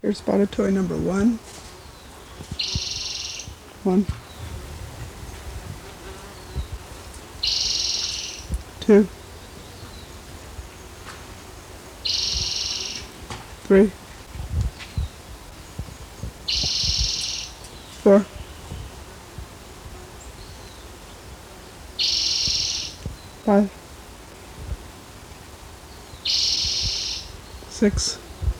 Here's spotted toy number 1. 1, 2, 3, 4, 5, 6,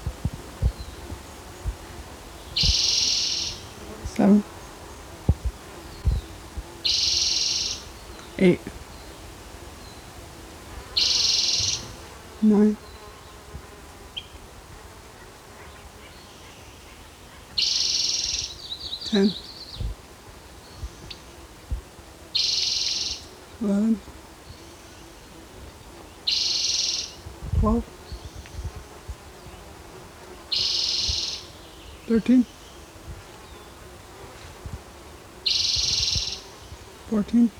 7, 8, 9, 10, 11, 12, 13, 14,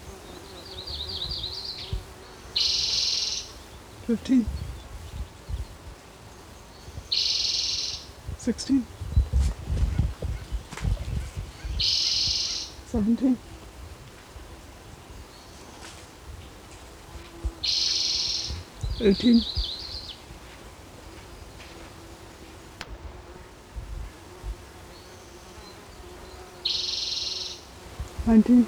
15, 16, 17, 18, 19,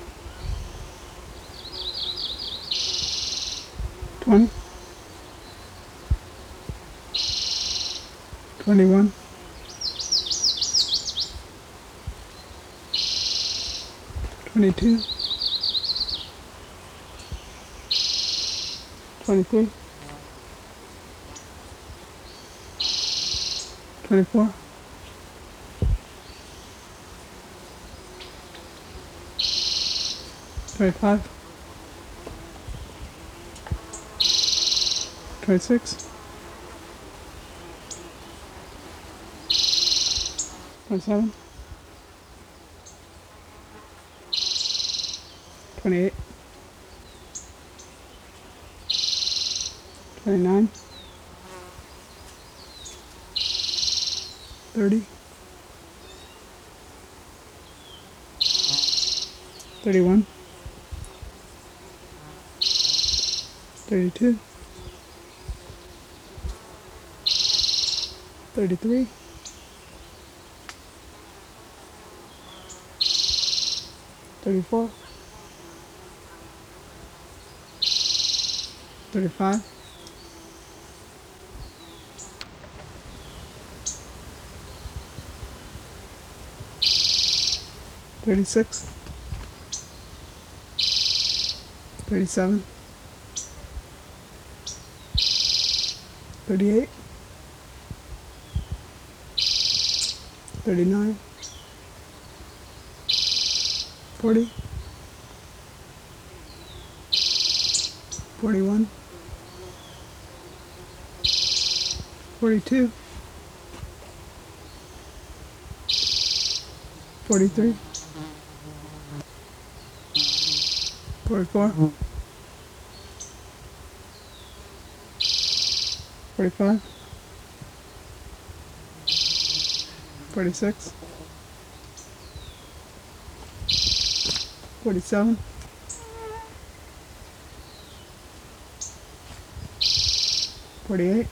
20, 21, 22, 23, 24, 25, 26, 27, 28, 29, 30, 31, 32, 33, 34, 35, 36, 37, 38, 39, 40, 41, 42, 43, 44, 45, 46, 47, 48,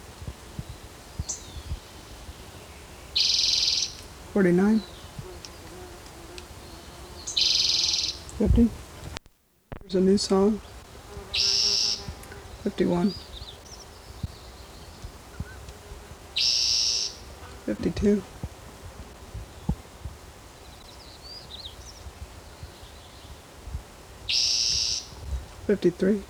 49, 50. Here's a new song. 51, 52, 53,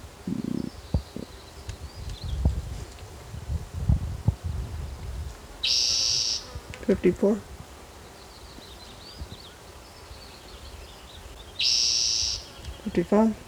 54, 55,